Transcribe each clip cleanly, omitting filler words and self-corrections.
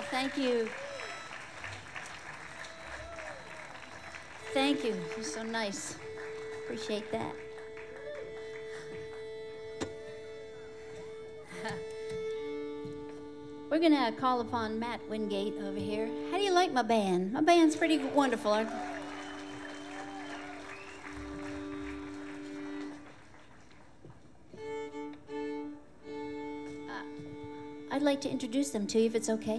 thank you. Thank you. You're so nice. Appreciate that. We're going to call upon Matt Wingate over here. How do you like my band? My band's pretty wonderful. I'd like to introduce them to you, if it's okay.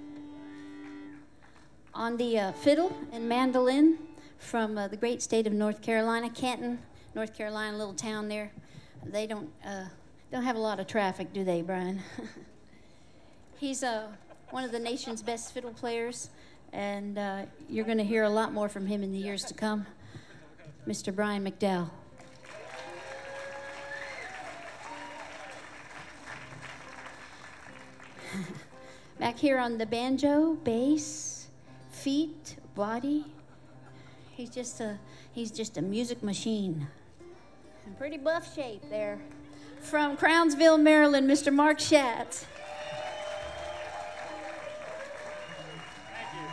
On the fiddle and mandolin from the great state of North Carolina, Canton, North Carolina, little town there. They don't have a lot of traffic, do they, Brian? He's one of the nation's best fiddle players, and you're going to hear a lot more from him in the years to come. Mr. Brian McDowell. Back here on the banjo, bass, feet, body, he's just a music machine. In pretty buff shape there. From Crownsville, Maryland, Mr. Mark Schatz. Thank you.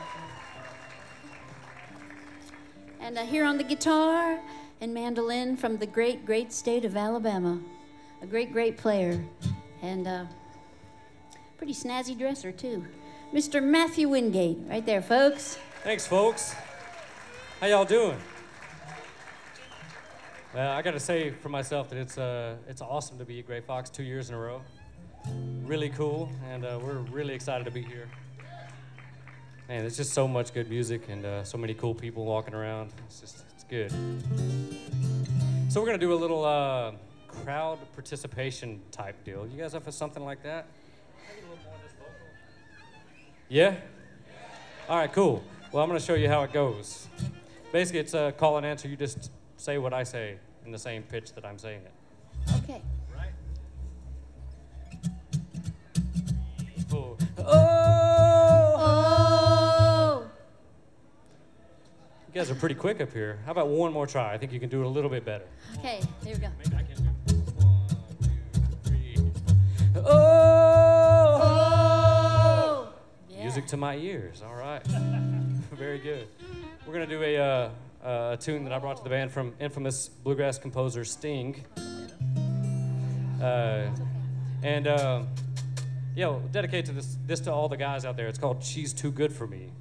And here on the guitar and mandolin from the great, great state of Alabama. A great, great player. And pretty snazzy dresser, too. Mr. Matthew Wingate, right there, folks. Thanks, folks. How y'all doing? Well, I got to say for myself that it's awesome to be at Gray Fox 2 years in a row. Really cool, and we're really excited to be here. Man, there's just so much good music and so many cool people walking around. It's good. So we're gonna do a little crowd participation type deal. You guys up for something like that? Yeah? All right, cool. Well, I'm going to show you how it goes. Basically, it's a call and answer. You just say what I say in the same pitch that I'm saying it. Okay. Right? Oh! Oh! You guys are pretty quick up here. How about one more try? I think you can do it a little bit better. Okay, here we go. Maybe I can do 1, 2, 3. Oh! Oh! Yeah. Music to my ears. All right. Very good. We're going to do a tune that I brought to the band from infamous bluegrass composer Sting. And we'll dedicate this to all the guys out there. It's called She's Too Good for Me.